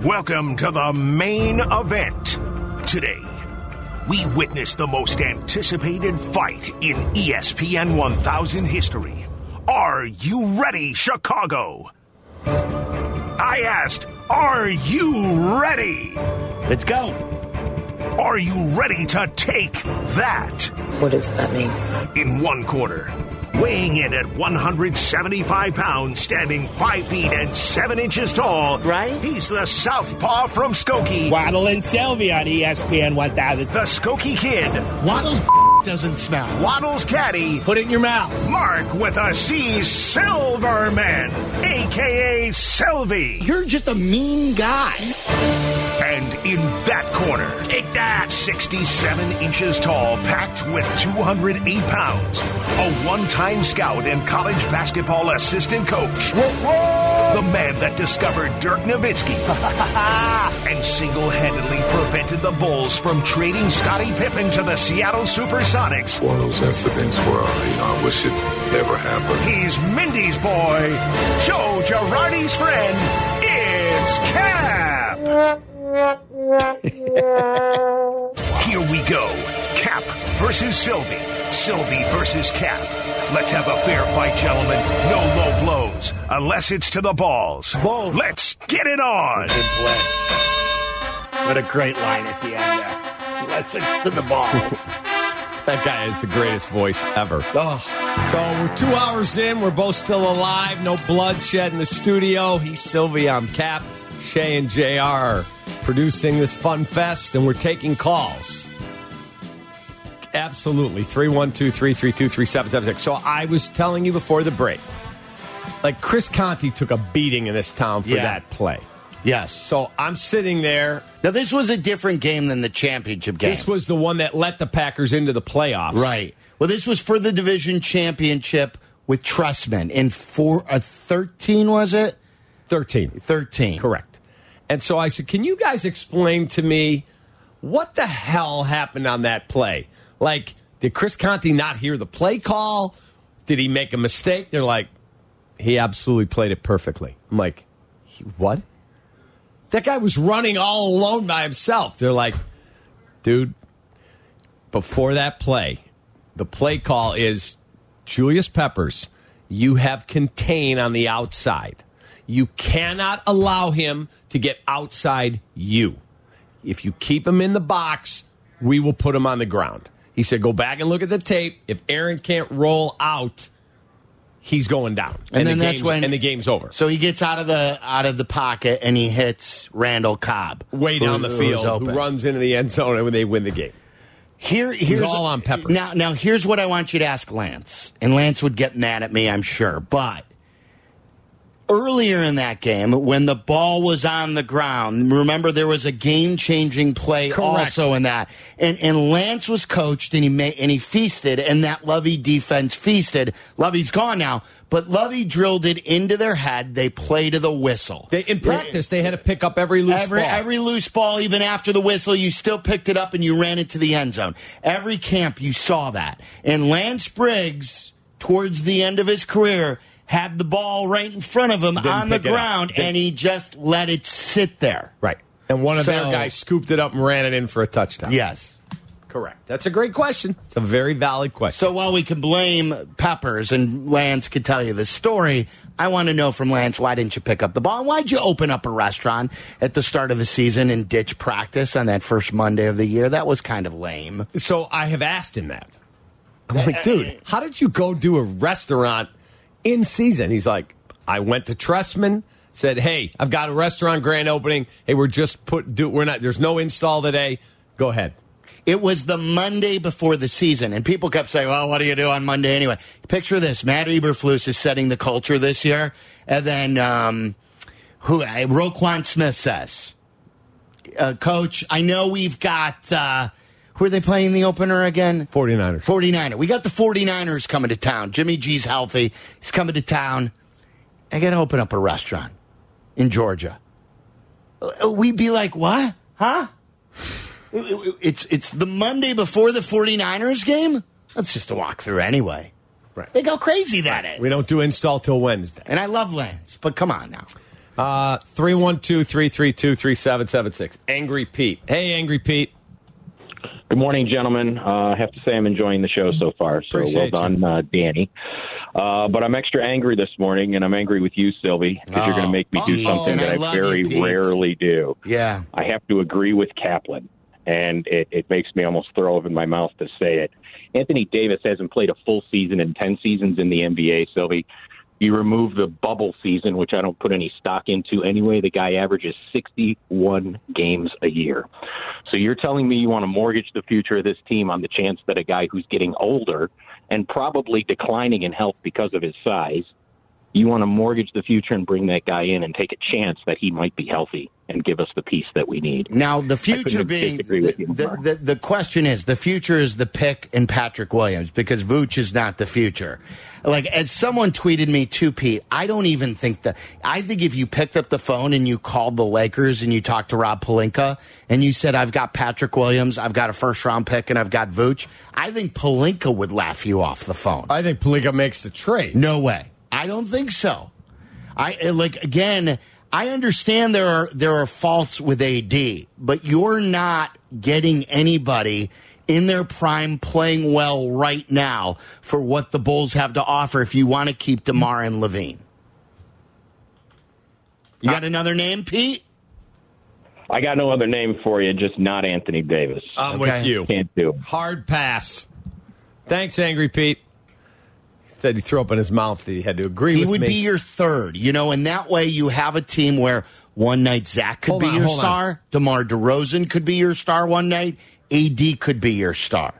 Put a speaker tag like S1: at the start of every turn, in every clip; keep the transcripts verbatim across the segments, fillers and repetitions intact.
S1: Welcome to the main event. Today, we witness the most anticipated fight in E S P N one thousand history. Are you ready, Chicago? I asked, are you ready?
S2: Let's go.
S1: Are you ready to take that?
S3: What does that mean?
S1: In one corner, weighing in at one hundred seventy-five pounds, standing five feet and seven inches tall.
S2: Right?
S1: He's the southpaw from Skokie.
S4: Waddle and Sylvie on E S P N one thousand.
S1: The Skokie Kid.
S2: Waddle's doesn't smell.
S1: Waddle's caddy.
S4: Put it in your mouth.
S1: Mark with a C Silverman, a k a. Sylvie.
S2: You're just a mean guy.
S1: And in that corner, take that, sixty-seven inches tall, packed with two hundred eight pounds, a one-time scout and college basketball assistant coach. Whoa, whoa. The man that discovered Dirk Nowitzki and single-handedly prevented the Bulls from trading Scottie Pippen to the Seattle Supersonics.
S5: One of those incidents where, you know, I wish it never happened.
S1: He's Mindy's boy, Joe Girardi's friend. It's Cap. Here we go. Cap versus Sylvie. Sylvie versus Cap. Let's have a fair fight, gentlemen. No low blows, unless it's to the balls.
S2: Balls.
S1: Let's get it on.
S2: Good play. What a great line at the end there. Unless it's to the balls.
S4: That guy is the greatest voice ever.
S2: Oh.
S4: So we're two hours in. We're both still alive. No bloodshed in the studio. He's Sylvie. I'm Cap. Shay and J R are producing this fun fest, and we're taking calls. Absolutely. three one two, three three two, three seven seven six. So I was telling you before the break, like Chris Conte took a beating in this town for
S2: Yeah.
S4: that play.
S2: Yes.
S4: So I'm sitting there.
S2: Now, this was a different game than the championship game.
S4: This was the one that let the Packers into the playoffs.
S2: Right. Well, this was for the division championship with Trustman in four, uh, thirteen, was it?
S4: thirteen.
S2: thirteen.
S4: Correct. And so I said, can you guys explain to me what the hell happened on that play? Like, did Chris Conte not hear the play call? Did he make a mistake? They're like, he absolutely played it perfectly. I'm like, he, what? That guy was running all alone by himself. They're like, dude, before that play, the play call is Julius Peppers, you have contain on the outside. You cannot allow him to get outside you. If you keep him in the box, we will put him on the ground. He said, go back and look at the tape. If Aaron can't roll out, he's going down.
S2: And,
S4: and
S2: then
S4: the
S2: that's
S4: game's,
S2: when
S4: and the game's over.
S2: So he gets out of the out of the pocket and he hits Randall Cobb
S4: Way down
S2: who,
S4: the field, who runs into the end zone and they win the game.
S2: Here, here's
S4: all on Peppers.
S2: Now, now here's what I want you to ask Lance, and Lance would get mad at me, I'm sure, but earlier in that game, when the ball was on the ground, remember there was a game-changing play
S4: Correct.
S2: also in that. And, and Lance was coached, and he made, and he feasted, and that Lovey defense feasted. Lovey's gone now, but Lovey drilled it into their head. They play to the whistle.
S4: They, in practice, they had to pick up every loose
S2: Every,
S4: ball.
S2: every loose ball, even after the whistle, you still picked it up and you ran it to the end zone. Every camp, you saw that. And Lance Briggs, towards the end of his career, had the ball right in front of him
S4: Didn't
S2: on the
S4: pick it up.
S2: ground,
S4: Didn't-
S2: and he just let it sit there.
S4: Right. And one of
S2: So-
S4: their guys scooped it up and ran it in for a touchdown.
S2: Yes.
S4: Correct. That's a great question. It's a very valid question.
S2: So while we can blame Peppers, and Lance could tell you the story, I want to know from Lance, why didn't you pick up the ball? Why'd you open up a restaurant at the start of the season and ditch practice on that first Monday of the year? That was kind of lame.
S4: So I have asked him that. I'm like, dude, how did you go do a restaurant in season? He's like, I went to Trustman, said, hey, I've got a restaurant grand opening. Hey, we're just put, do, we're not, there's no install today. Go ahead.
S2: It was the Monday before the season, and people kept saying, well, what do you do on Monday anyway? Picture this. Matt Eberflus is setting the culture this year, and then um, who uh, Roquan Smith says, uh, Coach, I know we've got, uh, who are they playing the opener again?
S4: forty-niners.
S2: forty-niner. We got the forty-niners coming to town. Jimmy G's healthy. He's coming to town. I got to open up a restaurant in Georgia. We'd be like, what? Huh? It's it's the Monday before the forty-niners game? That's just a walkthrough anyway.
S4: Right.
S2: Think how crazy that is.
S4: We don't do install till Wednesday.
S2: And I love Lance, but come on now.
S4: Uh, three one two, three three two, three seven seven six. Angry Pete. Hey, Angry Pete.
S3: Good morning, gentlemen. Uh, I have to say I'm enjoying the show so far, so
S4: Appreciate
S3: well done, uh, Danny. Uh, but I'm extra angry this morning, and I'm angry with you, Sylvie, because
S2: Oh.
S3: you're going to make me do
S2: Uh-oh.
S3: something that
S2: I
S3: I,
S2: love
S3: very
S2: you, Pete.
S3: rarely do.
S2: Yeah.
S3: I have to agree with Kaplan, and it, it makes me almost throw up in my mouth to say it. Anthony Davis hasn't played a full season in ten seasons in the N B A, Sylvie. You remove the bubble season, which I don't put any stock into anyway. The guy averages sixty-one games a year. So you're telling me you want to mortgage the future of this team on the chance that a guy who's getting older and probably declining in health because of his size, you want to mortgage the future and bring that guy in and take a chance that he might be healthy and give us the piece that we need.
S2: Now, the
S3: I
S2: future
S3: couldn't
S2: being,
S3: disagree
S2: the,
S3: with you
S2: the,
S3: more.
S2: the, the question is, the future is the pick and Patrick Williams, because Vooch is not the future. Like, as someone tweeted me too, Pete, I don't even think that, I think if you picked up the phone and you called the Lakers and you talked to Rob Pelinka and you said, I've got Patrick Williams, I've got a first round pick, and I've got Vooch, I think Pelinka would laugh you off the phone.
S4: I think Pelinka makes the trade.
S2: No way. I don't think so. I like again, I understand there are there are faults with A D, but you're not getting anybody in their prime playing well right now for what the Bulls have to offer if you want to keep DeMar and Levine. You got another name, Pete?
S3: I got no other name for you, just not Anthony Davis.
S4: I'm
S2: Okay.
S4: with you.
S3: Can't do it.
S4: Hard pass. Thanks, Angry Pete. He said he threw up in his mouth that he had to agree
S2: He
S4: with
S2: would
S4: me.
S2: be your third, you know, and that way you have a team where one night Zach could
S4: Hold
S2: be
S4: on,
S2: your
S4: hold on.
S2: star, DeMar DeRozan could be your star one night, A D could be your star.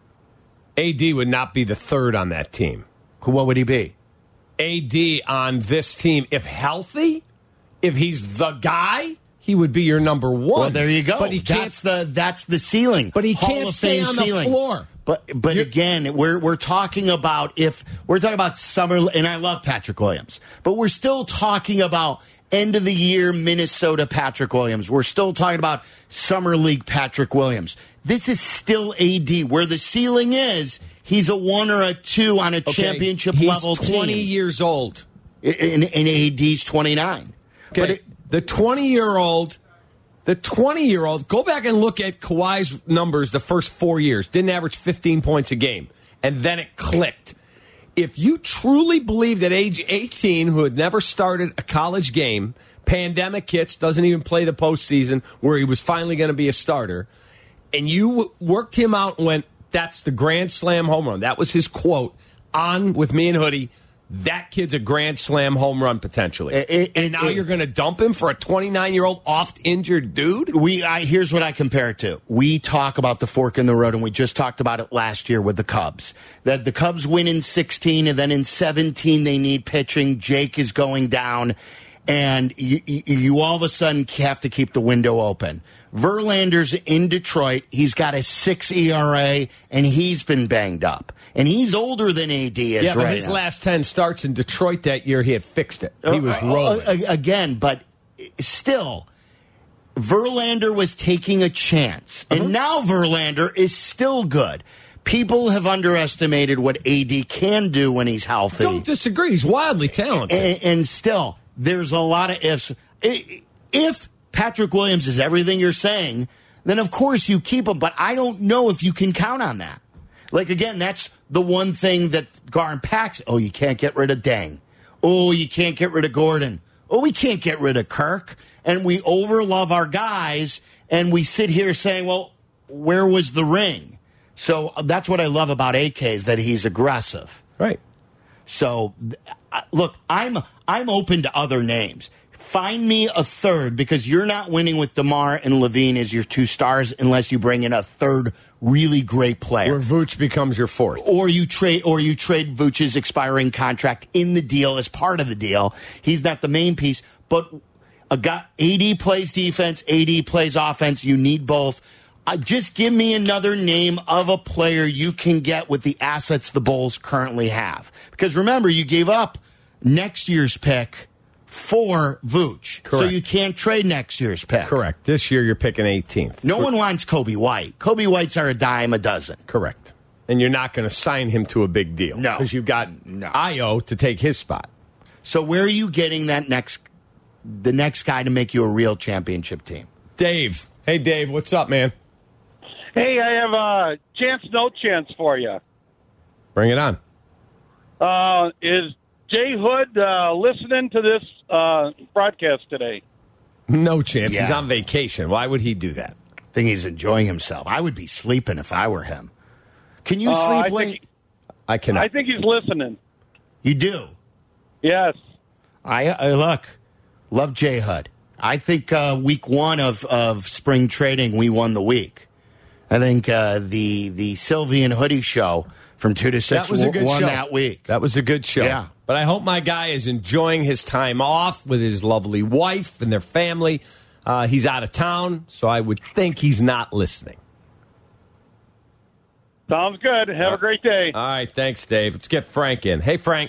S4: A D would not be the third on that team.
S2: What would he be?
S4: A D on this team, if healthy, if he's the guy, he would be your number one.
S2: Well, there you go.
S4: But he can't.
S2: That's the that's the ceiling.
S4: But he
S2: Hall
S4: can't
S2: of
S4: stay
S2: Fame
S4: on the
S2: ceiling.
S4: floor.
S2: But but
S4: You're-
S2: again, we're we're talking about if we're talking about summer, and I love Patrick Williams, but we're still talking about end of the year Minnesota Patrick Williams. We're still talking about summer league Patrick Williams. This is still A D. Where the ceiling is, he's a one or a two on a
S4: Okay,
S2: championship
S4: he's
S2: level
S4: twenty
S2: team.
S4: years old.
S2: And, and A D's twenty-nine.
S4: Okay.
S2: But it,
S4: the twenty-year-old, the twenty-year-old, go back and look at Kawhi's numbers the first four years. Didn't average fifteen points a game. And then it clicked. If you truly believe that age eighteen, who had never started a college game, pandemic hits, doesn't even play the postseason, where he was finally going to be a starter, and you w- worked him out and went, that's the Grand Slam home run. That was his quote on with me and Hoodie. That kid's a Grand Slam home run potentially.
S2: It- it-
S4: and
S2: it-
S4: now
S2: it-
S4: you're going to dump him for a twenty-nine-year-old oft-injured dude?
S2: We I, here's what I compare it to. We talk about the fork in the road, and we just talked about it last year with the Cubs. That the Cubs win in sixteen, and then in seventeen they need pitching. Jake is going down, and you, you, you all of a sudden have to keep the window open. Verlander's in Detroit. He's got a six E R A, and he's been banged up. And he's older than A D is
S4: Yeah, but
S2: right
S4: his
S2: now.
S4: last ten starts in Detroit that year, he had fixed it. He was
S2: Uh,
S4: rolling.
S2: uh, again, but still, Verlander was taking a chance,
S4: Uh-huh.
S2: and now Verlander is still good. People have underestimated what A D can do when he's healthy,
S4: Don't disagree. He's wildly talented.
S2: and, and still, there's a lot of ifs. I- If Patrick Williams is everything you're saying, then of course you keep him. But I don't know if you can count on that. Like again, that's the one thing that Garn packs. Oh, you can't get rid of Deng. Oh, you can't get rid of Gordon. Oh, we can't get rid of Kirk. And we overlove our guys, and we sit here saying, well, where was the ring? So that's what I love about A K is that he's aggressive.
S4: Right.
S2: So uh, look, I'm I'm open to other names. Find me a third, because you're not winning with DeMar and Levine as your two stars unless you bring in a third really great player.
S4: Where Vooch becomes your fourth.
S2: Or you trade, or you trade Vooch's expiring contract in the deal as part of the deal. He's not the main piece, but a guy, A D plays defense, A D plays offense. You need both. Uh, just give me another name of a player you can get with the assets the Bulls currently have. Because remember, you gave up next year's pick for Vooch, so
S4: Correct.
S2: you can't trade next year's pick.
S4: Correct. This year you're picking eighteenth.
S2: No one wants Kobe White. Kobe Whites are a dime a dozen.
S4: Correct. And you're not going to sign him to a big deal.
S2: No.
S4: Because you've got
S2: No.
S4: Io to take his spot.
S2: So where are you getting that next the next guy to make you a real championship team.
S4: Dave. Hey, Dave. What's up, man?
S6: Hey, I have a chance, no chance for you.
S4: Bring it on.
S6: Uh, is Jay Hood uh, listening to this uh, broadcast today?
S4: No chance.
S2: Yeah.
S4: He's on vacation. Why would he do that?
S2: I think he's enjoying himself. I would be sleeping if I were him. Can you
S6: Uh, I
S2: sleep late?
S6: think,
S4: I cannot.
S6: I think he's listening.
S2: You do.
S6: Yes.
S2: I, I look, love J Hud. I think uh, week one of, of spring trading, we won the week. I think uh, the the Sylvie and Hoodie show from two to six
S4: That was a good
S2: won
S4: show.
S2: that week.
S4: That was a good show.
S2: Yeah.
S4: But I hope my guy is enjoying his time off with his lovely wife and their family. Uh, he's out of town, so I would think he's not listening.
S6: Sounds good. Have a great day.
S4: All right, thanks, Dave. Let's get Frank in. Hey, Frank.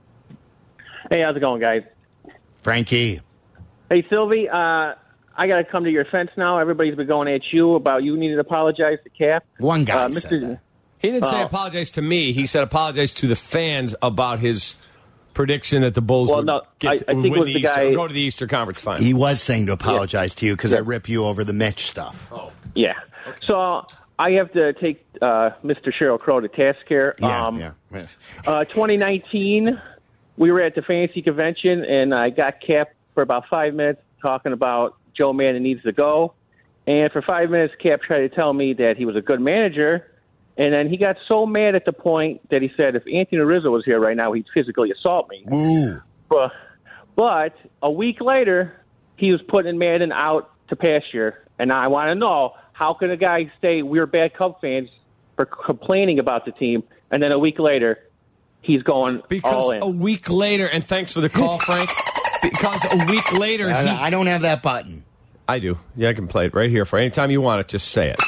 S7: Hey, how's it going, guys?
S2: Frankie.
S7: Hey, Sylvie, uh, I got to come to your defense now. Everybody's been going at you about you needing to apologize to Cap.
S2: One guy
S7: Uh,
S2: said
S7: Mister
S2: that.
S4: He didn't say
S7: Oh.
S4: apologize to me. He said apologize to the fans about his prediction that the Bulls
S7: Well,
S4: would,
S7: no,
S4: get,
S7: I- I
S4: would
S7: think
S4: win
S7: it was
S4: the
S7: the
S4: Easter,
S7: guy-
S4: go to the Easter Conference Final.
S2: He was saying to apologize to you because I rip you over the Mitch stuff.
S4: Oh.
S7: Yeah. So I have to take uh, Mister Sheryl Crow to task here.
S2: Yeah,
S7: um,
S2: yeah.
S7: Uh, twenty nineteen, we were at the fantasy convention, and I got Cap for about five minutes talking about Joe Madden needs to go. And for five minutes, Cap tried to tell me that he was a good manager. And then he got so mad at the point that he said, if Anthony Rizzo was here right now, he'd physically assault me.
S2: Ooh.
S7: But, but a week later, he was putting Madden out to pasture. And I want to know, how can a guy say we're bad Cub fans for complaining about the team, and then a week later, he's going all
S4: Because
S7: in?
S4: a week later, and thanks for the call, Frank. Because a week later, he,
S2: I, I don't have that button.
S4: I do. Yeah, I can play it right here for any time you want it. Just say it.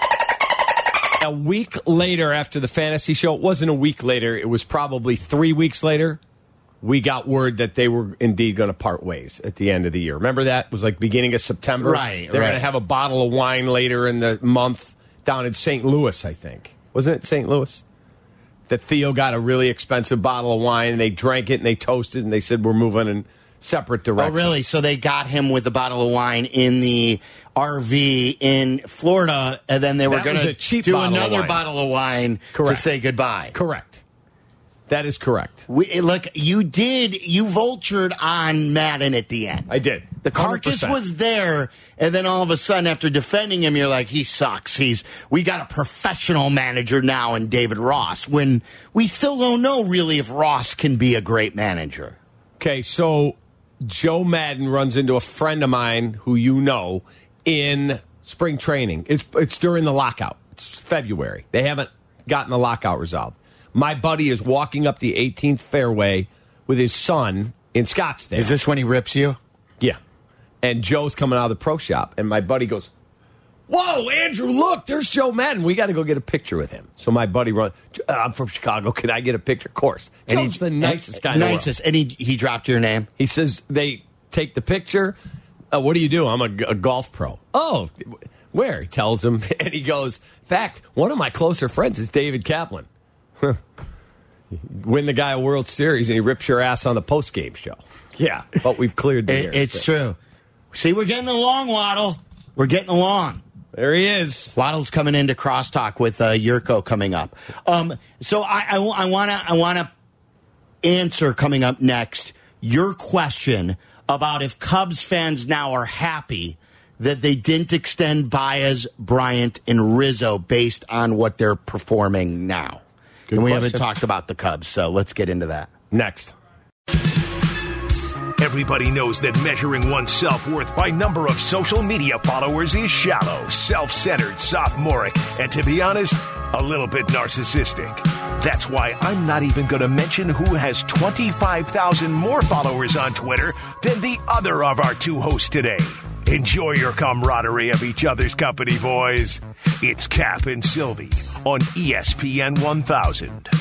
S4: A week later, after the fantasy show, it wasn't a week later. It was probably three weeks later. We got word that they were indeed going to part ways at the end of the year. Remember that? It was like beginning of September.
S2: Right,
S4: They're
S2: right.
S4: going to have a bottle of wine later in the month down in Saint Louis, I think. Wasn't it Saint Louis? That Theo got a really expensive bottle of wine, and they drank it, and they toasted, and they said, we're moving in separate
S2: Oh,
S4: directions.
S2: really? So they got him with a bottle of wine in the R V in Florida, and then they were
S4: That
S2: going
S4: was
S2: to
S4: a cheap
S2: do
S4: bottle of
S2: another
S4: wine.
S2: bottle of wine
S4: Correct.
S2: to say goodbye.
S4: Correct. That is correct.
S2: We, look, you did, you vultured on Madden at the end.
S4: I did.
S2: The carcass
S4: one hundred percent.
S2: was there, and then all of a sudden, after defending him, you're like, he sucks. He's we got a professional manager now in David Ross, when we still don't know really if Ross can be a great manager.
S4: Okay, so Joe Madden runs into a friend of mine who you know in spring training. It's it's during the lockout. It's February. They haven't gotten the lockout resolved. My buddy is walking up the eighteenth fairway with his son in Scottsdale.
S2: Is this when he rips you?
S4: Yeah. And Joe's coming out of the pro shop, and my buddy goes, whoa, Andrew, look, there's Joe Madden. We got to go get a picture with him. So my buddy runs, uh, I'm from Chicago. Can I get a picture? Of course.
S2: And
S4: Joe's
S2: he-
S4: the nicest guy in the world.
S2: Nicest. And he, he dropped your name?
S4: He says they take the picture. Uh, what do you do? I'm a, a golf pro. Oh, where? He tells him, and he goes, in fact, one of my closer friends is David Kaplan. Win the guy a World Series, and he rips your ass on the post-game show. Yeah, but we've cleared the air.
S2: It, it's true. See, we're getting along, Waddle. We're getting along.
S4: There he is.
S2: Waddle's coming into crosstalk with uh, Yurko coming up. Um, so I, I, I want to I want to answer coming up next your question about if Cubs fans now are happy that they didn't extend Baez, Bryant, and Rizzo based on what they're performing now.
S4: Good
S2: and we
S4: question.
S2: haven't talked about the Cubs, so let's get into that.
S4: Next.
S1: Everybody knows that measuring one's self-worth by number of social media followers is shallow, self-centered, sophomoric, and to be honest, a little bit narcissistic. That's why I'm not even going to mention who has twenty-five thousand more followers on Twitter than the other of our two hosts today. Enjoy your camaraderie of each other's company, boys. It's Cap and Sylvie on E S P N one thousand.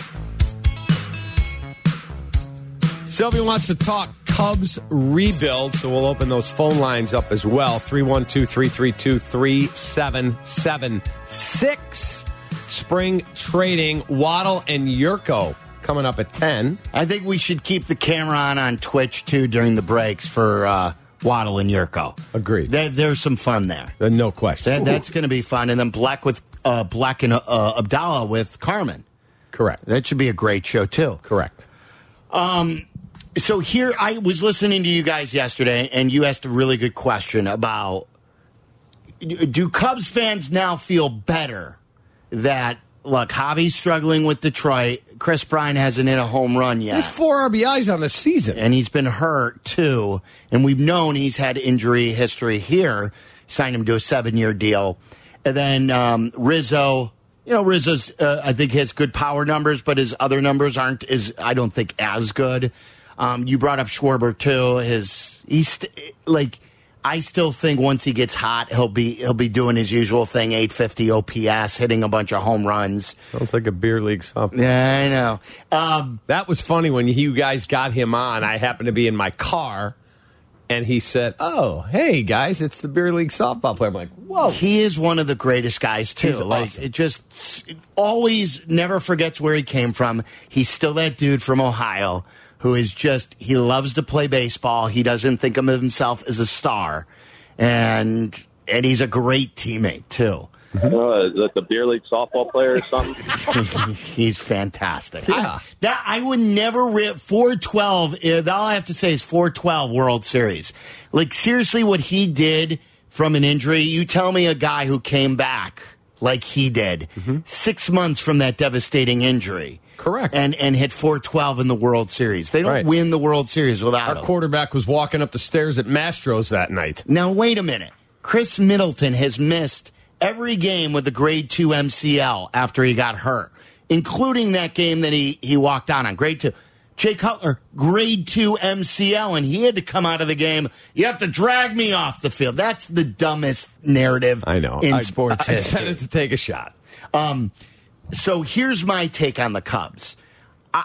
S4: Sylvia wants to talk Cubs rebuild, so we'll open those phone lines up as well. three one two, three three two, three seven seven six. Spring trading, Waddle and Yurko coming up at ten.
S2: I think we should keep the camera on on Twitch, too, during the breaks for uh, Waddle and Yurko.
S4: Agreed.
S2: There, there's some fun there.
S4: Uh, no question.
S2: That, that's going to be fun. And then Black with uh, Black and uh, Abdallah with Carmen.
S4: Correct.
S2: That should be a great show, too.
S4: Correct.
S2: Um, so here, I was listening to you guys yesterday, and you asked a really good question about, do Cubs fans now feel better that, look, Javi's struggling with Detroit, Chris Bryant hasn't hit a home run yet.
S4: He's four R B Is on the season.
S2: And he's been hurt, too. And we've known he's had injury history here. Signed him to a seven-year deal. And then um, Rizzo... You know, Rizzo's, uh, I think, has good power numbers, but his other numbers aren't, as I don't think, as good. Um, you brought up Schwarber, too. His, he's, st- like, I still think once he gets hot, he'll be he'll be doing his usual thing, eight fifty O P S, hitting a bunch of home runs.
S4: Sounds like a beer league something.
S2: Yeah, I know. Um,
S4: that was funny when you guys got him on. I happened to be in my car. And he said, oh, hey, guys, it's the beer league softball player. I'm like, whoa.
S2: He is one of the greatest guys, too.
S4: He's
S2: like,
S4: awesome.
S2: It just it always never forgets where he came from. He's still that dude from Ohio who is just, he loves to play baseball. He doesn't think of himself as a star. And and he's a great teammate, too.
S8: Uh, is that the beer league softball player or something?
S2: He's fantastic.
S4: Yeah.
S2: I, that I would never re- four twelve. Uh, all I have to say is four twelve World Series. Like seriously, what he did from an injury. You tell me a guy who came back like he did mm-hmm. six months from that devastating injury.
S4: Correct.
S2: And and hit four twelve in the World Series. They don't
S4: right.
S2: win the World Series without
S4: Our
S2: him.
S4: quarterback was walking up the stairs at Mastro's that night.
S2: Now wait a minute. Chris Middleton has missed every game with a grade two M C L after he got hurt, including that game that he, he walked on on grade two. Jay Cutler, grade two M C L, and he had to come out of the game. You have to drag me off the field. That's the dumbest narrative
S4: I know.
S2: in
S4: I,
S2: sports
S4: I,
S2: history.
S4: I said it to take a shot.
S2: Um, so here's my take on the Cubs. I,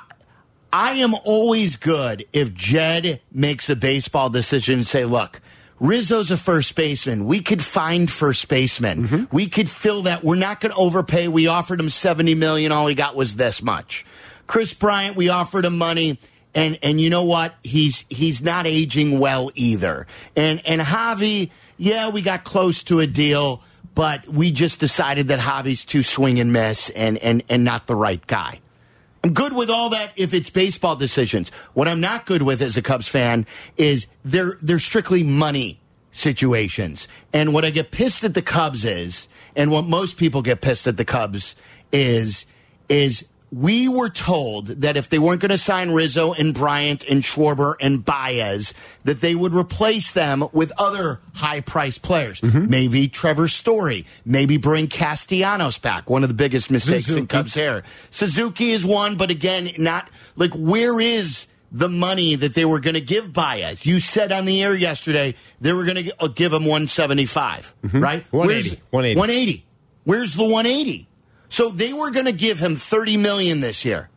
S2: I am always good if Jed makes a baseball decision and say, look, Rizzo's a first baseman. We could find first baseman. Mm-hmm. We could fill that. We're not going to overpay. We offered him seventy million dollars. All he got was this much. Chris Bryant, we offered him money. And and you know what? He's he's not aging well either. And and Javi, yeah, we got close to a deal, but we just decided that Javi's too swing and miss and, and, and not the right guy. I'm good with all that if it's baseball decisions. What I'm not good with as a Cubs fan is they're they're strictly money situations. And what I get pissed at the Cubs is, and what most people get pissed at the Cubs is, is we were told that if they weren't going to sign Rizzo and Bryant and Schwarber and Baez, that they would replace them with other high-priced players. Mm-hmm. Maybe Trevor Story. Maybe bring Castellanos back, one of the biggest mistakes Suzuki. in Cubs era. Suzuki is one, but again, not like where is the money that they were going to give Baez? You said on the air yesterday they were going to give him one seventy-five, mm-hmm. right?
S4: one eighty. one eighty.
S2: one eighty. Where's the one eighty? So they were going to give him thirty million dollars this year.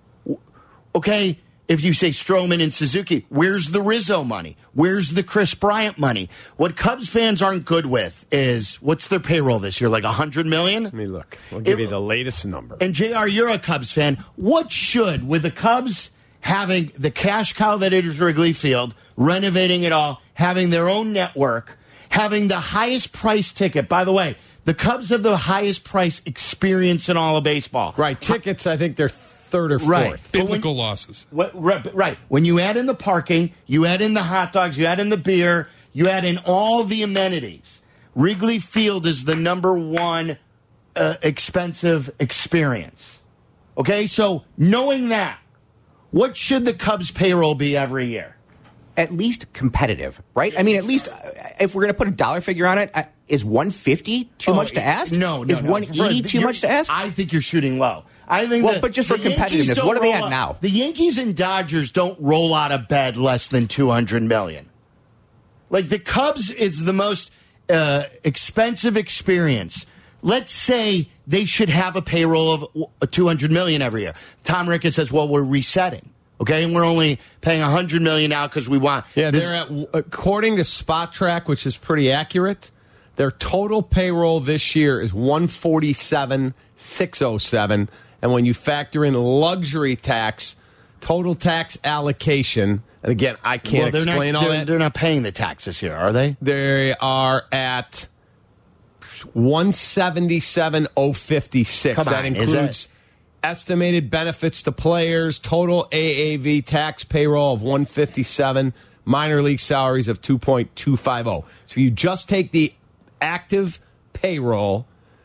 S2: Okay, if you say Stroman and Suzuki, where's the Rizzo money? Where's the Chris Bryant money? What Cubs fans aren't good with is, what's their payroll this year, like one hundred million dollars?
S4: Let me look. I'll give
S2: it,
S4: you the latest number.
S2: And J R, you're a Cubs fan. What should, with the Cubs having the cash cow that is Wrigley Field, renovating it all, having their own network, having the highest price ticket, by the way, the Cubs have the highest price experience in all of baseball.
S4: Right. Tickets, I think they're third or fourth.
S2: Right.
S9: Biblical losses.
S2: What, right, right. When you add in the parking, you add in the hot dogs, you add in the beer, you add in all the amenities. Wrigley Field is the number one uh, expensive experience. Okay? So knowing that, what should the Cubs payroll be every year?
S10: At least competitive, right? I mean, at least uh, if we're going to put a dollar figure on it, uh, is one fifty too
S2: oh,
S10: much to ask?
S2: No, no.
S10: Is
S2: no.
S10: one eighty too much to ask?
S2: I think you're shooting low. I think
S10: well,
S2: the,
S10: but just for
S2: the Yankees
S10: competitiveness, what are they at
S2: out,
S10: now?
S2: The Yankees and Dodgers don't roll out of bed less than two hundred million dollars. Like the Cubs is the most uh, expensive experience. Let's say they should have a payroll of two hundred million dollars every year. Tom Ricketts says, well, we're resetting. Okay, and we're only paying one hundred million dollars now because we want.
S4: Yeah,
S2: this.
S4: they're at, according to Spot Track, which is pretty accurate, their total payroll this year is one forty-seven six oh seven, and when you factor in luxury tax, total tax allocation. And again, I can't
S2: well, they're
S4: explain
S2: not,
S4: all
S2: they're,
S4: that.
S2: They're not paying the tax this year, are they?
S4: They are at one seventy-seven thousand fifty-six.
S2: Come
S4: That
S2: on, is
S4: includes
S2: that-
S4: estimated benefits to players, total A A V tax payroll of one fifty-seven, minor league salaries of two point two five zero. So if you just take the active payroll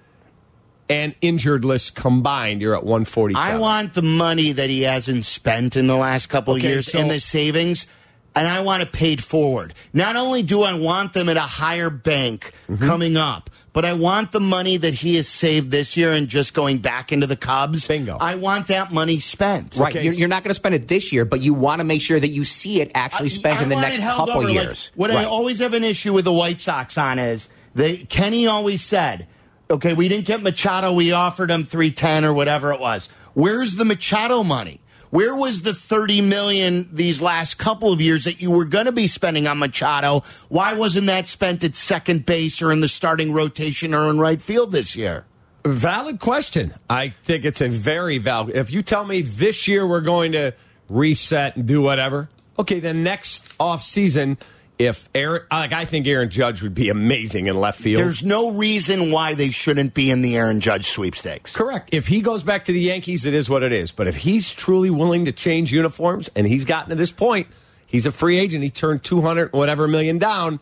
S4: and injured list combined, you're at one forty-seven.
S2: I want the money that he hasn't spent in the last couple
S4: Okay,
S2: of years
S4: so-
S2: in the savings, and I want it paid forward. Not only do I want them at a higher bank
S4: Mm-hmm.
S2: coming up, but I want the money that he has saved this year and just going back into the Cubs.
S4: Bingo.
S2: I want that money spent.
S10: Right.
S4: Okay,
S10: You're,
S4: so-
S10: you're not going to spend it this year, but you want to make sure that you see it actually spent
S2: I
S10: in the
S2: want
S10: next
S2: it held
S10: couple
S2: over. Like,
S10: years.
S2: what I
S10: Right.
S2: always have an issue with the White Sox on is they Kenny always said, okay, we didn't get Machado, we offered him three ten or whatever it was. Where's the Machado money? Where was the thirty million dollars these last couple of years that you were going to be spending on Machado? Why wasn't that spent at second base or in the starting rotation or in right field this year?
S4: Valid question. I think it's a very valid. If you tell me this year we're going to reset and do whatever, okay, then next offseason, if Aaron, like I think Aaron Judge would be amazing in left field.
S2: There's no reason why they shouldn't be in the Aaron Judge sweepstakes.
S4: Correct. If he goes back to the Yankees, it is what it is. But if he's truly willing to change uniforms, and he's gotten to this point, he's a free agent, he turned two hundred whatever million down,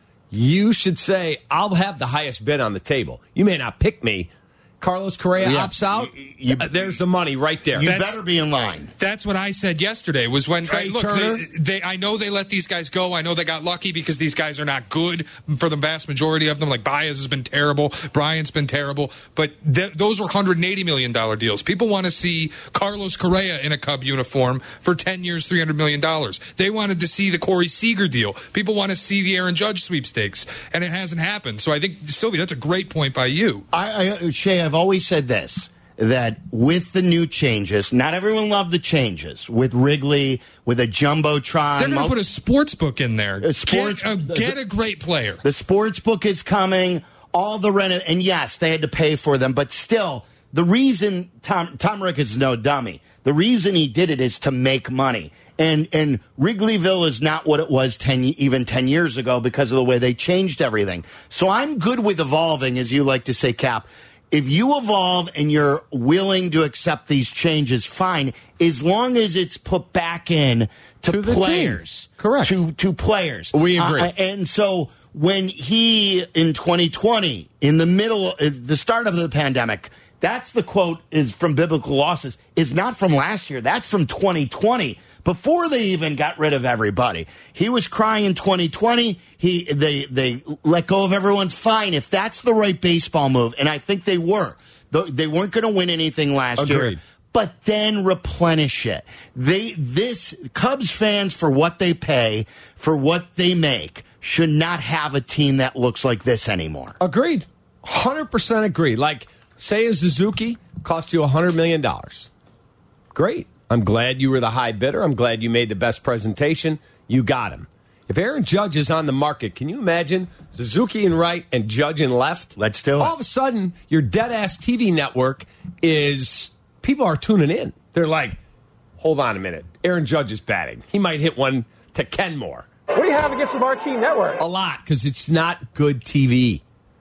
S4: you should say, I'll have the highest bid on the table. You may not pick me. Carlos Correa
S2: Yeah.
S4: opts out.
S2: You- you-
S4: Uh, there's the money right there.
S2: You
S9: That's-
S2: better be in line.
S9: That's what I said yesterday. Was when
S4: Trey
S9: I, look,
S4: Turner?
S9: they, they, I know they let these guys go. I know they got lucky because these guys are not good for the vast majority of them. Like Baez has been terrible, Bryant's been terrible, but th- those were one hundred eighty million dollars deals. People want to see Carlos Correa in a Cub uniform for ten years, three hundred million dollars. They wanted to see the Corey Seager deal. People want to see the Aaron Judge sweepstakes, and it hasn't happened. So I think Sylvia, that's a great point by you.
S2: I, I, Shay, I've always said this, that with the new changes, not everyone loved the changes. With Wrigley, with a Jumbotron.
S9: They're going
S2: mul-
S9: to put a sports book in there.
S2: A sports-
S9: get, a, get a great player.
S2: The sports book is coming. All the reno- and yes, they had to pay for them, but still, the reason Tom Tom Ricketts is no dummy. The reason he did it is to make money. And and Wrigleyville is not what it was ten even ten years ago because of the way they changed everything. So I'm good with evolving, as you like to say, Cap. If you evolve and you're willing to accept these changes, fine, as long as it's put back in to,
S4: To the
S2: players.
S4: team. Correct.
S2: To to players.
S4: We agree.
S2: Uh, and so when he, in twenty twenty, in the middle, uh, the start of the pandemic, that's the quote is from Biblical Losses, is not from last year. That's from twenty twenty, before they even got rid of everybody. He was crying in twenty twenty. He they they let go of everyone. Fine, if that's the right baseball move, and I think they were. They weren't going to win anything last year.
S4: Agreed.
S2: But then replenish it. They this Cubs fans, for what they pay, for what they make, should not have a team that looks like this anymore.
S4: Agreed. one hundred percent agreed. Like, say a Suzuki cost you one hundred million dollars. Great. I'm glad you were the high bidder. I'm glad you made the best presentation. You got him. If Aaron Judge is on the market, can you imagine Suzuki in right and Judge in left?
S2: Let's do it.
S4: All of a sudden, your dead-ass T V network is, people are tuning in. They're like, hold on a minute. Aaron Judge is batting. He might hit one to Kenmore.
S11: What do you have against the Marquee Network?
S4: A lot, because it's not good T V.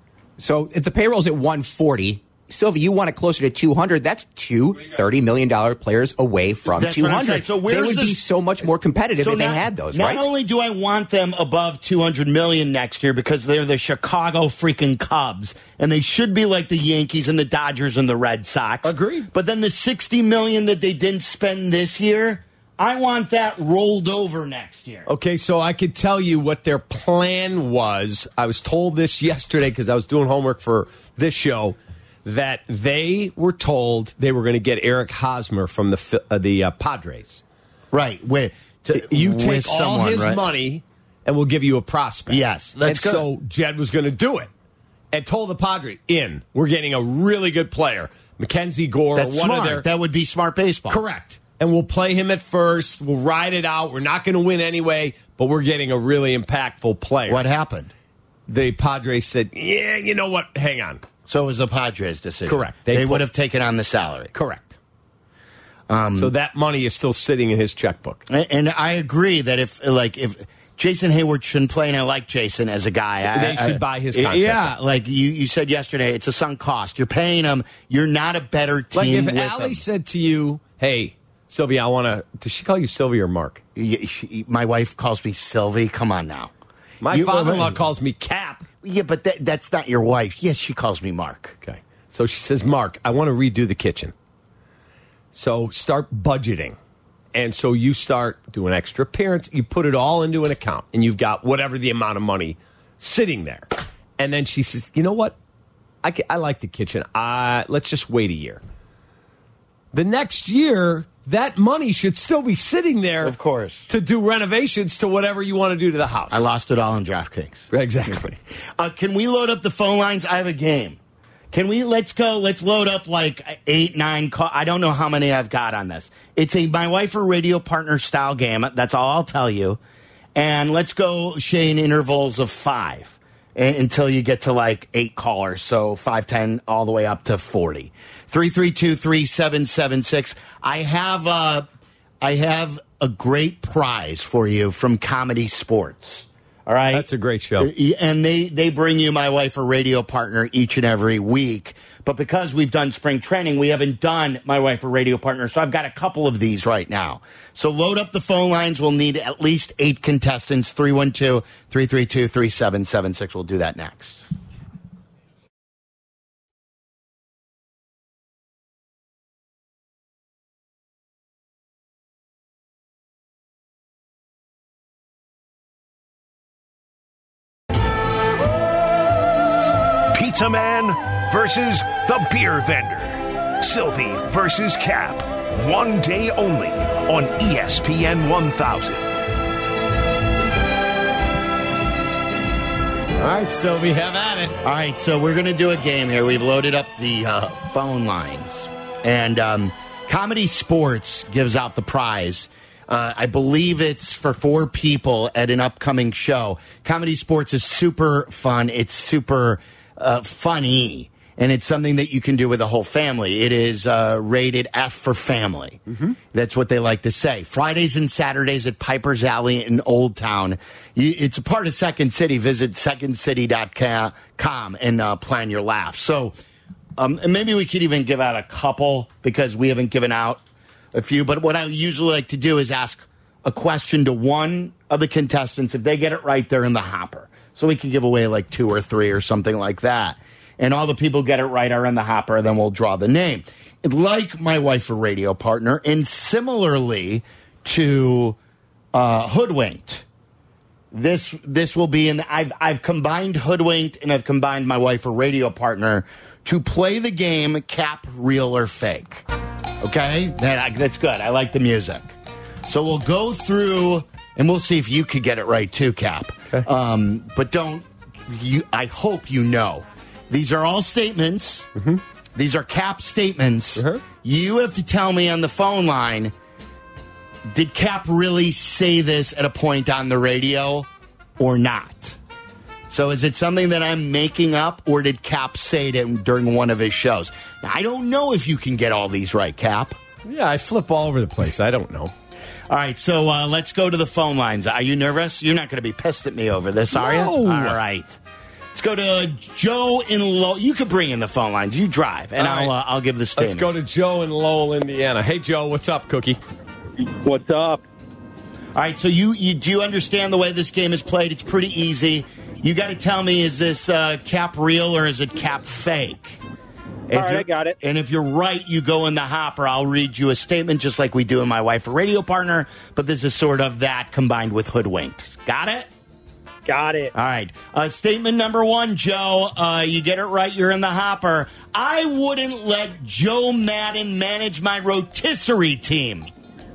S10: So if the payroll's at one forty, Sylvia, you want it closer to two hundred. That's two thirty million dollars players away from
S2: That's what I'm
S10: two hundred.
S2: saying. So
S10: they
S2: where's
S10: would be
S2: this-
S10: so much more competitive
S2: So
S10: if they
S2: not-
S10: had those,
S2: not
S10: right?
S2: only do I want them above two hundred million dollars next year because they're the Chicago freaking Cubs, and they should be like the Yankees and the Dodgers and the Red Sox.
S4: Agreed.
S2: But then the sixty million dollars that they didn't spend this year, I want that rolled over next year.
S4: Okay, so I could tell you what their plan was. I was told this yesterday because I was doing homework for this show, that they were told they were going to get Eric Hosmer from the Fi- uh, the uh, Padres.
S2: Right. With, to,
S4: You take
S2: with
S4: all
S2: someone,
S4: his
S2: right?
S4: money, and we'll give you a prospect.
S2: Yes,
S4: and
S2: that's good.
S4: so Jed was going to do it, and told the Padres, "In, we're getting a really good player, Mackenzie Gore,
S2: That's
S4: one
S2: smart.
S4: of their
S2: That would be smart baseball.
S4: correct." And we'll play him at first. We'll ride it out. We're not going to win anyway, but we're getting a really impactful player.
S2: What happened?
S4: The Padres said, yeah, you know what? Hang on.
S2: So it was the Padres' decision.
S4: Correct.
S2: They,
S4: They
S2: would
S4: put-
S2: have taken on the salary.
S4: Correct.
S2: Um,
S4: so that money is still sitting in his checkbook.
S2: And I agree that if, like, if Jason Hayward shouldn't play, and I like Jason as a guy.
S4: They
S2: I,
S4: should
S2: I,
S4: buy his contract.
S2: Yeah, like you, you said yesterday, it's a sunk cost. You're paying him. You're not a better team
S4: Like if
S2: with
S4: Allie
S2: him.
S4: said to you, hey, Sylvia, I want to, does she call you Sylvia or Mark?
S2: You, she, my wife calls me Sylvie. Come on now.
S4: My
S2: You-
S4: father-in-law calls me Cap.
S2: Yeah, but that, that's not your wife. Yes, she calls me Mark.
S4: Okay. So she says, Mark, I want to redo the kitchen. So start budgeting. And so you start doing extra appearance. You put it all into an account, and you've got whatever the amount of money sitting there. And then she says, you know what? I, ca- I like the kitchen. Uh, let's just wait a year. The next year, that money should still be sitting there.
S2: Of course.
S4: To do renovations to whatever you want to do to the house.
S2: I lost it all in DraftKings.
S4: Exactly.
S2: Uh, can we load up the phone lines? I have a game. Can we, let's go, let's load up like eight, nine, call, I don't know how many I've got on this. It's a My Wife or Radio Partner style game. That's all I'll tell you. And let's go, Shay, in intervals of five a- until you get to like eight callers. So five, ten, all the way up to forty. three three two, three seven seven six. I have, uh, I have a great prize for you from Comedy Sports. All right.
S4: That's a great show.
S2: And they, they bring you My Wife or Radio Partner each and every week. But because we've done spring training, we haven't done My Wife or Radio Partner. So I've got a couple of these right now. So load up the phone lines. We'll need at least eight contestants. three one two, three three two, three seven seven six. We'll do that next.
S1: Pizza Man versus the beer vendor. Sylvie versus Cap. One day only on E S P N one thousand.
S4: All right, Sylvie, have at it.
S2: All right, so we're going to do a game here. We've loaded up the uh, phone lines. And um, Comedy Sports gives out the prize. Uh, I believe it's for four people at an upcoming show. Comedy Sports is super fun. It's super uh, funny. And it's something that you can do with the whole family. It is uh, rated F for family. Mm-hmm. That's what they like to say. Fridays and Saturdays at Piper's Alley in Old Town. You, it's a part of Second City. Visit second city dot com and uh, plan your laughs. So um, and maybe we could even give out a couple because we haven't given out a few. But what I usually like to do is ask a question to one of the contestants. If they get it right, they're in the hopper. So we can give away like two or three or something like that. And all the people get it right are in the hopper, then we'll draw the name. Like My Wife or Radio Partner, and similarly to uh, Hoodwinked. This this will be in the, I've I've combined Hoodwinked and I've combined My Wife or Radio Partner to play the game Cap, Real or Fake. Okay? That, that's good. I like the music. So we'll go through and we'll see if you could get it right too, Cap. Okay. Um, but don't you I hope you know. These are all statements. Mm-hmm. These are Cap statements. Uh-huh. You have to tell me on the phone line, did Cap really say this at a point on the radio or not? So is it something that I'm making up, or did Cap say it during one of his shows? Now, I don't know if you can get all these right, Cap.
S4: Yeah, I flip all over the place. I don't know.
S2: All right, so uh, let's go to the phone lines. Are you nervous? You're not going to be pissed at me over this, are
S4: No.
S2: you? All right. Let's go to Joe in Lowell. You could bring in the phone lines. You drive, and
S4: All
S2: I'll
S4: right.
S2: uh, I'll give the statement.
S4: Let's go to Joe in Lowell, Indiana. Hey, Joe, what's up, Cookie?
S8: What's up?
S2: All right, so you, you do you understand the way this game is played? It's pretty easy. You got to tell me, is this uh, Cap real or is it Cap fake? If
S8: All right,
S2: you're-
S8: I got it.
S2: And if you're right, you go in the hopper. I'll read you a statement just like we do in My Wife or Radio Partner, but this is sort of that combined with Hoodwinked. Got it?
S8: Got it.
S2: All right. Uh, statement number one, Joe. Uh, you get it right, you're in the hopper. I wouldn't let Joe Madden manage my rotisserie team.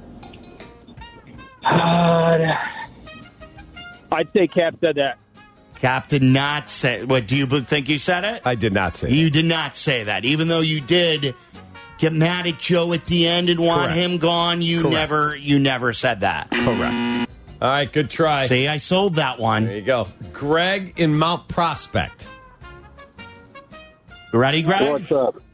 S8: Uh, I'd say Cap said that.
S2: Cap did not say. What, do you think you said it?
S4: I did not say
S2: You did not say that. Even though you did get mad at Joe at the end and want
S4: Correct.
S2: him gone, you
S4: Correct.
S2: never you never said that.
S4: Correct. All right, good try.
S2: See, I sold that one.
S4: There you go. Greg in Mount Prospect.
S2: Ready, Greg?
S8: What's up?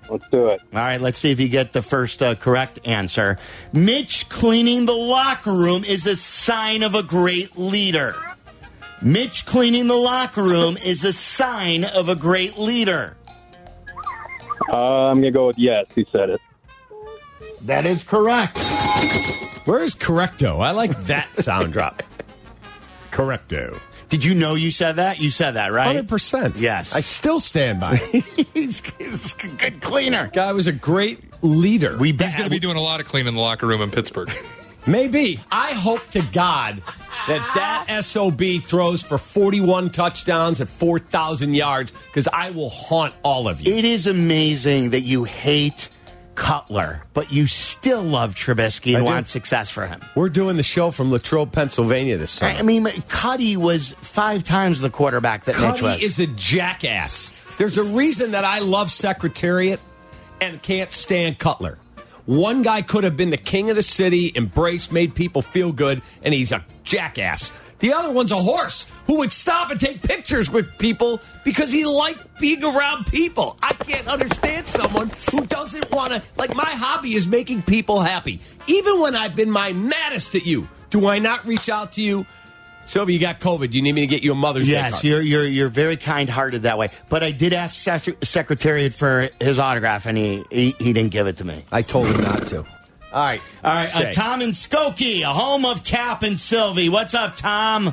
S8: Let's do it.
S2: All right, let's see if you get the first uh, correct answer. Mitch cleaning the locker room is a sign of a great leader. Mitch cleaning the locker room is a sign of a great leader.
S8: Uh, I'm going to go with yes. He said it.
S2: That is correct.
S4: Where is correcto? I like that sound drop. Correcto.
S2: Did you know you said that? You said that, right?
S4: one hundred percent.
S2: Yes.
S4: I still stand by it.
S2: he's, he's a good cleaner.
S4: Guy was a great leader.
S2: We
S9: He's going to be doing a lot of cleaning in the locker room in Pittsburgh.
S4: Maybe. I hope to God that that S O B throws for forty-one touchdowns at four thousand yards, because I will haunt all of you.
S2: It is amazing that you hate Cutler, but you still love Trubisky and want success for him.
S4: We're doing the show from Latrobe, Pennsylvania this summer.
S2: I mean, Cuddy was five times the quarterback that Mitch was.
S4: Cuddy is a jackass. There's a reason that I love Secretariat and can't stand Cutler. One guy could have been the king of the city, embraced, made people feel good, and he's a jackass. The other one's a horse who would stop and take pictures with people because he liked being around people. I can't understand someone who doesn't want to. Like, my hobby is making people happy. Even when I've been my maddest at you, do I not reach out to you? Sylvia, you got COVID. You need me to get you a Mother's Day
S2: Yes,
S4: card.
S2: you're you're you're very kind-hearted that way. But I did ask Sec- Secretariat for his autograph, and he, he he didn't give it to me.
S4: I told him not to. All right.
S2: All right, uh, Tom and Skokie, a home of Cap and Sylvie. What's up, Tom?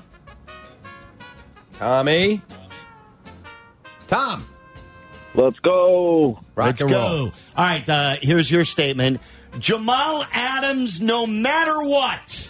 S4: Tommy? Tom.
S8: Let's go.
S4: Rock
S2: Let's
S4: and
S2: go.
S4: roll.
S2: All right, uh, here's your statement. Jamal Adams, no matter what.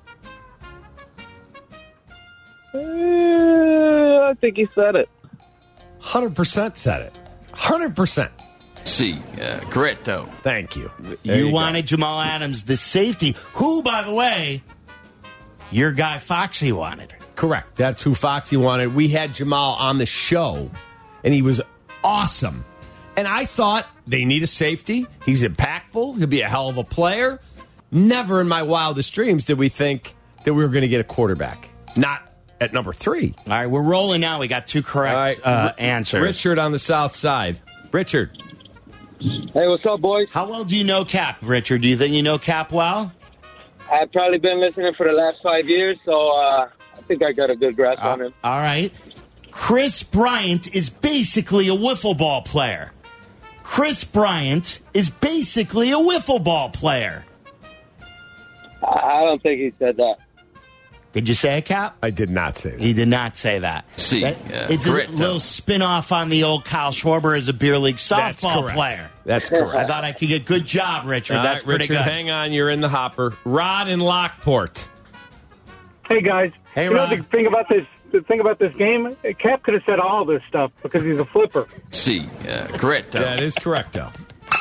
S8: Uh, I think he said it.
S4: one hundred percent said it. one hundred percent.
S12: See, uh, correcto.
S4: Thank you.
S2: You,
S4: you
S2: wanted
S4: go.
S2: Jamal Adams, the safety, who, by the way, your guy Foxy wanted.
S4: Correct. That's who Foxy wanted. We had Jamal on the show, and he was awesome. And I thought they need a safety. He's impactful. He'll be a hell of a player. Never in my wildest dreams did we think that we were going to get a quarterback. Not at number three.
S2: All right, we're rolling now. We got two correct
S4: right.
S2: uh, answers.
S4: Richard on the south side. Richard.
S8: Hey, what's up, boys?
S2: How well do you know Cap, Richard? Do you think you know Cap well?
S8: I've probably been listening for the last five years, so uh, I think I got a good grasp
S2: Uh,
S8: on him.
S2: all right. Chris Bryant is basically a wiffle ball player. Chris Bryant is basically a wiffle ball player.
S8: I don't think he said that.
S2: Did you say it, Cap?
S4: I did not say that.
S2: He did not say that.
S12: See,
S2: That-
S12: uh,
S2: it's a
S12: correct,
S2: little
S12: though.
S2: spin-off on the old Kyle Schwarber as a beer league
S4: That's
S2: softball
S4: correct.
S2: player.
S4: That's correct.
S2: I thought I could get good job, Richard.
S4: All
S2: That's
S4: right,
S2: pretty
S4: Richard,
S2: good.
S4: hang on. You're in the hopper. Rod in Lockport.
S11: Hey guys.
S2: Hey,
S11: you know
S2: Ron.
S11: the thing about this the thing about this game, Cap could have said all this stuff because he's a flipper.
S12: See, uh, correcto.
S4: That is correct, though.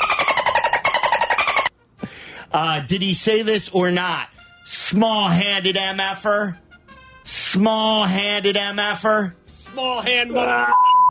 S2: Uh, did he say this or not? Small-handed M F er? Small-handed M F er?
S4: Small hand mother.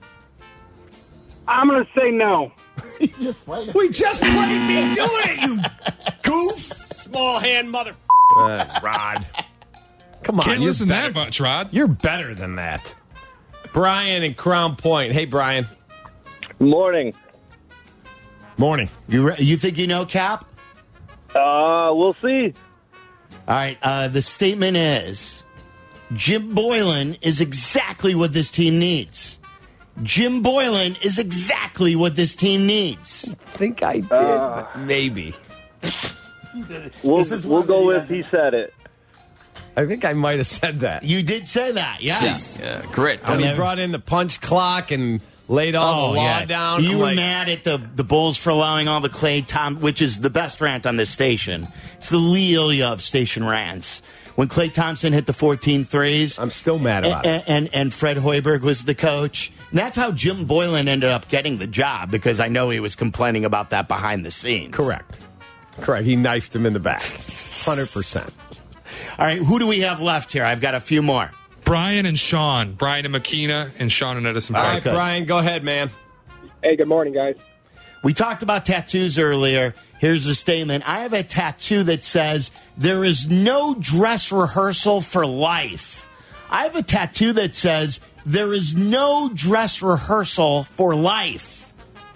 S11: I'm going to say no.
S4: We just played me doing it, you goof. Small hand mother. Uh, Rod. Come on.
S9: Can't
S4: you're
S9: listen
S4: better.
S9: that much, Rod.
S4: You're better than that. Brian in Crown Point. Hey, Brian.
S8: Morning.
S4: Morning.
S2: You re- you think you know Cap?
S8: Uh, we'll see.
S2: All right. Uh, the statement is Jim Boylan is exactly what this team needs. Jim Boylan is exactly what this team needs.
S4: I think I did,
S8: Uh,
S4: but maybe.
S8: We'll,
S2: This is
S8: we'll
S2: one
S8: go
S2: of the-
S8: with he said it.
S4: I think I might have said that.
S2: You did say that, yes.
S12: See, uh, correcto.
S4: When he
S2: never-
S4: brought in the punch clock and laid all the law down.
S2: You
S4: I'm
S2: were
S4: like,
S2: mad at the, the Bulls for allowing all the Clay Tom, which is the best rant on this station. It's the Lee Ilya of station rants. When Clay Thompson hit the fourteen threes.
S4: I'm still mad about
S2: and,
S4: it.
S2: and, and Fred Hoiberg was the coach. And that's how Jim Boylan ended up getting the job, because I know he was complaining about that behind the scenes.
S4: Correct. Correct. He knifed him in the back. one hundred percent.
S2: All right, who do we have left here? I've got a few more.
S9: Brian and Sean. Brian and McKenna and Sean and Edison
S4: All
S9: Park.
S4: right, Brian, go ahead, man.
S11: Hey, good morning, guys.
S2: We talked about tattoos earlier. Here's the statement. I have a tattoo that says, there is no dress rehearsal for life. I have a tattoo that says, there is no dress rehearsal for life.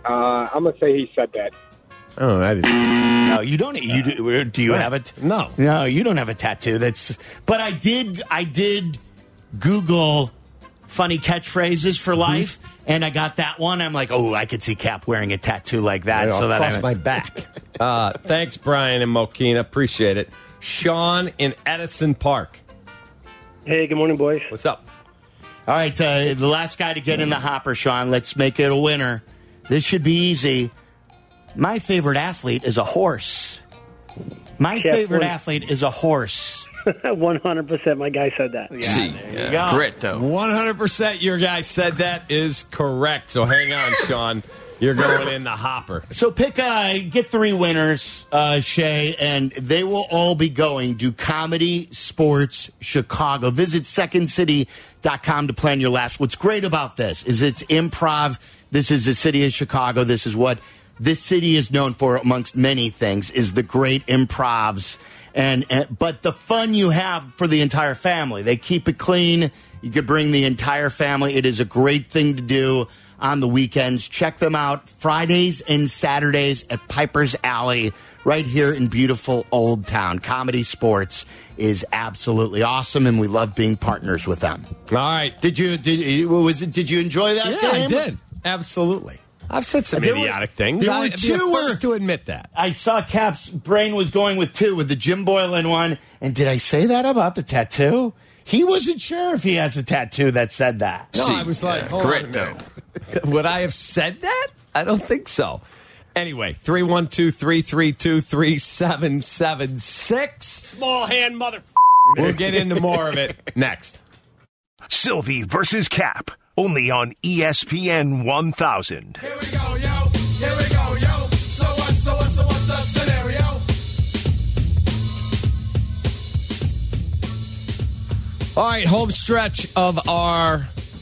S13: Uh, I'm gonna say he said that.
S4: Oh, that is.
S2: No, you don't. You do, do you
S4: Right.
S2: have it?
S4: No.
S2: No, you don't have a tattoo. That's. But I did. I did Google funny catchphrases for life, and I got that one. I'm like, oh, I could see Cap wearing a tattoo like that.
S4: I'll
S2: so that
S4: cross
S2: I
S4: my back. Uh, thanks, Brian and Mokina. Appreciate it. Sean in Edison Park.
S14: Hey, good morning, boys.
S4: What's up?
S2: All right, uh, the last guy to get in the hopper, Sean. Let's make it a winner. This should be easy. My favorite athlete is a horse. My
S14: Cap
S2: favorite
S14: Point.
S2: athlete is a horse.
S14: one hundred percent my guy said that.
S12: See,
S2: you
S12: uh,
S2: go.
S12: correct, though.
S4: one hundred percent your guy said that is correct. So hang on, Sean. You're going in the hopper.
S2: So pick, uh, get three winners, uh, Shay, and they will all be going to Comedy Sports Chicago. Visit second city dot com to plan your laughs. What's great about this is it's improv. This is the city of Chicago. This is what this city is known for, amongst many things, is the great improvs. And, and but the fun you have for the entire family. They keep it clean. You could bring the entire family. It is a great thing to do on the weekends. Check them out Fridays and Saturdays at Piper's Alley right here in beautiful Old Town. Comedy Sports is absolutely awesome, and we love being partners with them.
S4: All right.
S2: Did you did was it? Did you enjoy that
S4: Yeah,
S2: game?
S4: I did. Absolutely. I've said some
S2: There were-
S4: idiotic things.
S2: there were
S4: I'd be
S2: two
S4: the
S2: where-
S4: first to admit that.
S2: I saw Cap's brain was going with two, with the Jim Boylan one. And did I say that about the tattoo? He wasn't sure if he has a tattoo that said that.
S4: No,
S12: See,
S4: I was like,
S12: uh,
S4: hold on a
S12: correct,
S4: minute. Would I have said that? I don't think so. Anyway, three one two, three three two, three seven seven six.
S14: Small hand mother.
S4: We'll get into more of it next.
S1: Sylvie versus Cap, only on E S P N one thousand.
S15: Here we go, yo. Here we go, yo. So what, so what, so what's the scenario?
S4: All right, home stretch of our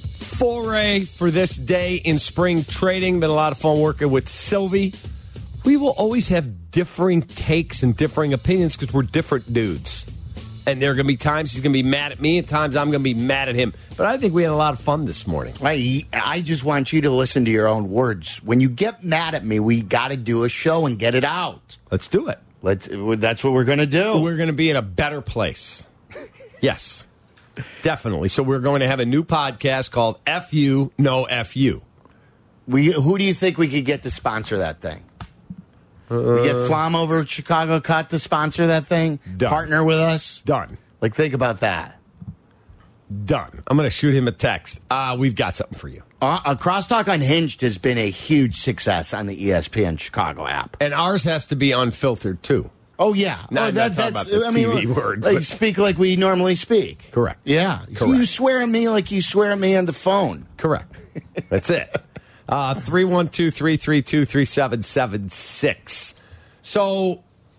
S4: foray for this day in spring trading. Been a lot of fun working with Sylvie. We will always have differing takes and differing opinions because we're different dudes. And there are going to be times he's going to be mad at me and times I'm going to be mad at him. But I think we had a lot of fun this morning.
S2: I, I just want you to listen to your own words. When you get mad at me, we got to do a show and get it out.
S4: Let's do it.
S2: Let's. That's what we're going to do.
S4: We're going to be in a better place. Yes, definitely. So we're going to have a new podcast called F U, No F U.
S2: We, who do you think we could get to sponsor that thing?
S4: Uh,
S2: we get Flom over at Chicago Cut to sponsor that thing?
S4: Done.
S2: Partner with us?
S4: Done.
S2: Like, think about that.
S4: Done. I'm going to shoot him a text. Uh, we've got something for you.
S2: Uh, uh, Crosstalk Unhinged has been a huge success on the E S P N Chicago app.
S4: And ours has to be unfiltered, too.
S2: Oh, yeah.
S4: No,
S2: oh,
S4: I'm not talking about the
S2: I mean,
S4: T V word,
S2: Like,
S4: but-
S2: speak like we normally speak.
S4: Correct.
S2: Yeah.
S4: Correct.
S2: You swear at me like you swear at me on the phone.
S4: Correct. That's it. Uh, three one two, three three two, three seven seven six. So,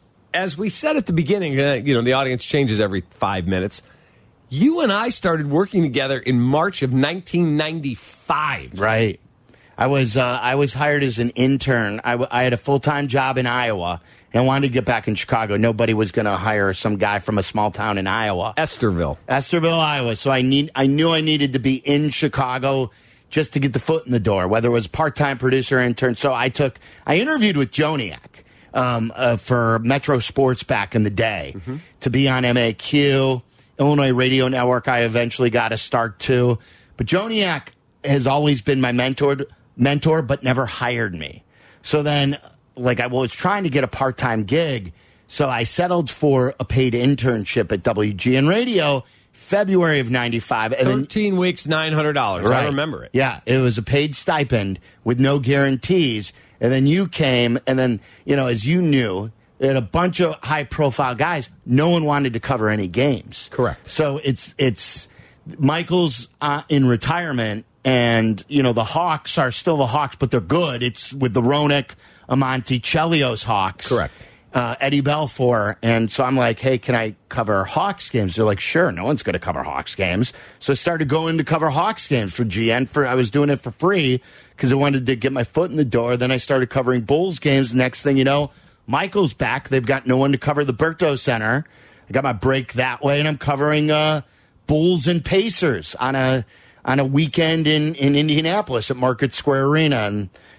S4: as we said at the beginning, uh, you know, the audience changes every five minutes. You and I started working together in March of nineteen ninety-five.
S2: Right. I was uh, I was hired as an intern. I, w- I had a full-time job in Iowa, and I wanted to get back in Chicago. Nobody was going to hire some guy from a small town in Iowa.
S4: Esterville.
S2: Esterville, Iowa. So I need I knew I needed to be in Chicago just to get the foot in the door, whether it was part-time producer or intern. So I took I interviewed with Joniak um, uh, for Metro Sports back in the day
S4: Mm-hmm.
S2: to be on M A Q, Illinois Radio Network. I eventually got a start too. But Joniak has always been my mentor, mentor, but never hired me. So then, like, I was trying to get a part-time gig, so I settled for a paid internship at W G N Radio, February of ninety-five. And then,
S4: thirteen weeks, nine hundred dollars. I
S2: Right.
S4: remember it.
S2: Yeah, it was a paid stipend with no guarantees. And then you came, and then, you know, as you knew, they had a bunch of high-profile guys. No one wanted to cover any games.
S4: Correct.
S2: So it's it's Michael's uh, in retirement, and, you know, the Hawks are still the Hawks, but they're good. It's with the Roenick, Amonte, Chelios Hawks.
S4: Correct.
S2: Uh, Eddie Belfour. And so I'm like, hey, can I cover Hawks games? They're like, sure, no one's going to cover Hawks games. So I started going to cover Hawks games for G N. For I was doing it for free because I wanted to get my foot in the door. Then I started covering Bulls games. Next thing you know, Michael's back. They've got no one to cover the Berto Center. I got my break that way, and I'm covering uh, Bulls and Pacers on a on a weekend in, in Indianapolis at Market Square Arena. And,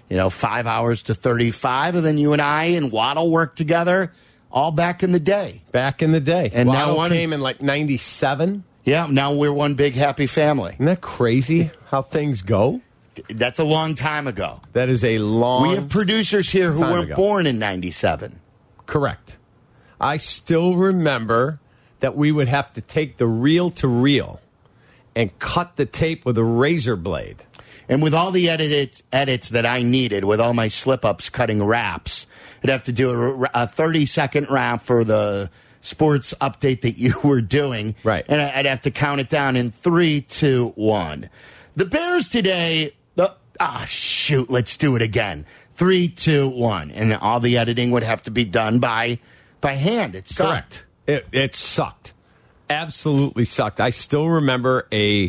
S2: you know, five hours to thirty-five, and then you and I and Waddle worked together all back in the day.
S4: Back in the day.
S2: And
S4: Waddle
S2: now one
S4: came in like ninety-seven.
S2: Yeah, now we're one big happy family.
S4: Isn't that crazy how things go?
S2: That's a long time ago.
S4: That is a long
S2: We have producers here who
S4: time
S2: weren't
S4: ago.
S2: born in ninety-seven.
S4: Correct. I still remember that we would have to take the reel to reel and cut the tape with a razor blade.
S2: And with all the edit, edits that I needed, with all my slip-ups cutting raps, I'd have to do a, a thirty-second rap for the sports update that you were doing.
S4: Right.
S2: And I'd have to count it down in three, two, one. The Bears today, the, ah, shoot, let's do it again. Three, two, one. And all the editing would have to be done by by hand. It sucked.
S4: Correct. It, it sucked. Absolutely sucked. I still remember a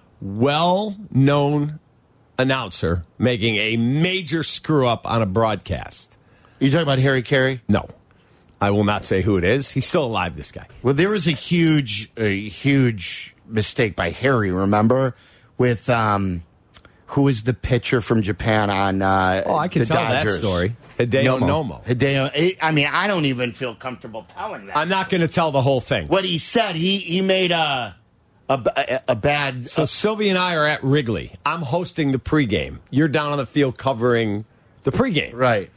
S4: well-known announcer making a major screw-up on a broadcast.
S2: You talking about Harry Carey?
S4: No. I will not say who it is. He's still alive, this guy.
S2: Well, there was a huge, a huge mistake by Harry, remember? With, um, who was the pitcher from Japan on uh,
S4: Oh, I can
S2: the
S4: tell
S2: Dodgers?
S4: that story. Hideo Nomo.
S2: Hideo, I mean, I don't even feel comfortable telling that.
S4: I'm not going to tell the whole thing.
S2: What he said, he, he made a, a, a, a bad...
S4: So Sylvie and I are at Wrigley. I'm hosting the pregame. You're down on the field covering the pregame.
S2: Right.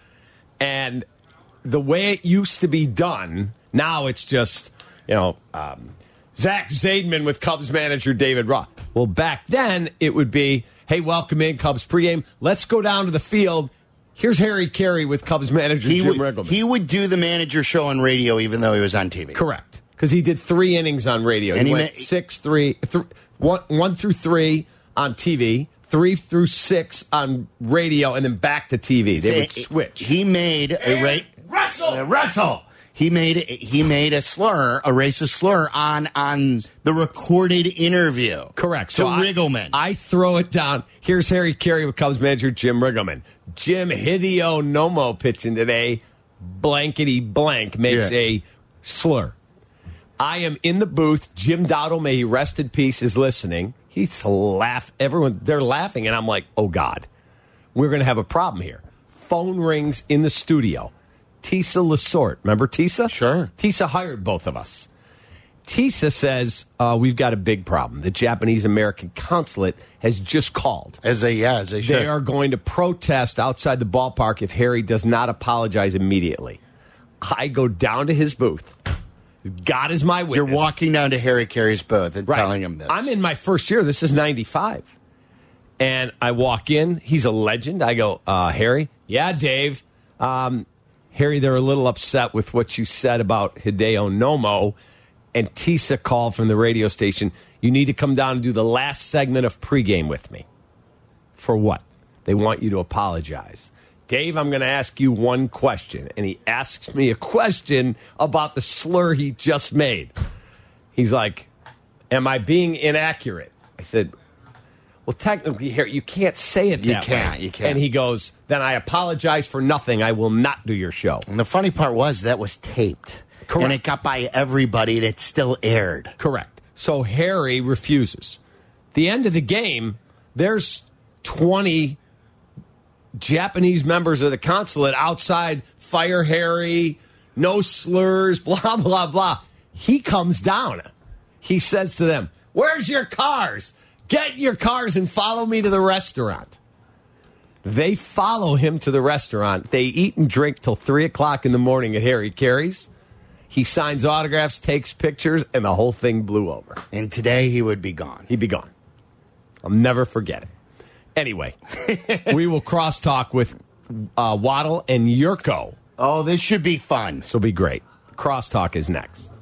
S4: And the way it used to be done, now it's just, you know, um, Zach Zaidman with Cubs manager David Roth. Well, back then, it would be, hey, welcome in, Cubs pregame. Let's go down to the field. Here's Harry Carey with Cubs manager
S2: he
S4: Jim
S2: would,
S4: Riggleman.
S2: He would do the manager show on radio even though he was on T V.
S4: Correct. Because he did three innings on radio.
S2: And
S4: he,
S2: he
S4: went
S2: ma-
S4: six, three, th- one, one through three on T V, three through six on radio, and then back to T V. They would switch.
S2: He made a ra-
S14: Russell!
S2: Russell! He made he made a slur, a racist slur on on the recorded interview.
S4: Correct.
S2: To
S4: So I-
S2: Riggleman.
S4: I, throw it down. Here's Harry Carey with Cubs manager Jim Riggleman. Jim Hideo Nomo pitching today. Blankety blank makes
S2: Yeah.
S4: a slur. I am in the booth. Jim Dowdle, may he rest in peace, is listening. He's laugh. Everyone, they're laughing, and I'm like, oh God, we're going to have a problem here. Phone rings in the studio. Tisa Lasorte. Remember Tisa?
S2: Sure.
S4: Tisa hired both of us. Tisa says, uh, we've got a big problem. The Japanese-American consulate has just called.
S2: As they, yeah, as they should.
S4: They are going to protest outside the ballpark if Harry does not apologize immediately. I go down to his booth. God is my witness.
S2: You're walking down to Harry Carey's booth and
S4: Right.
S2: telling him this.
S4: I'm in my first year. This is ninety-five. And I walk in. He's a legend. I go, uh, Harry? Yeah, Dave. Um, Harry, they're a little upset with what you said about Hideo Nomo. And Tisa called from the radio station. You need to come down and do the last segment of pregame with me. For what? They want you to apologize. Dave, I'm going to ask you one question. And he asks me a question about the slur he just made. He's like, am I being inaccurate? I said, well, technically, here, you can't say it
S2: You
S4: that
S2: can't,
S4: way.
S2: you can't.
S4: And he goes, then I apologize for nothing. I will not do your show.
S2: And the funny part was that was taped.
S4: Correct.
S2: And it got by everybody, and it still aired.
S4: Correct. So Harry refuses. The end of the game, there's twenty Japanese members of the consulate outside, fire Harry, no slurs, blah, blah, blah. He comes down. He says to them, where's your cars? Get your cars and follow me to the restaurant. They follow him to the restaurant. They eat and drink till three o'clock in the morning at Harry Carey's. He signs autographs, takes pictures, and the whole thing blew over.
S2: And today he would be gone.
S4: He'd be gone. I'll never forget it. Anyway, we will crosstalk with uh, Waddle and Yurko.
S2: Oh, this should be fun.
S4: This will be great. Crosstalk is next.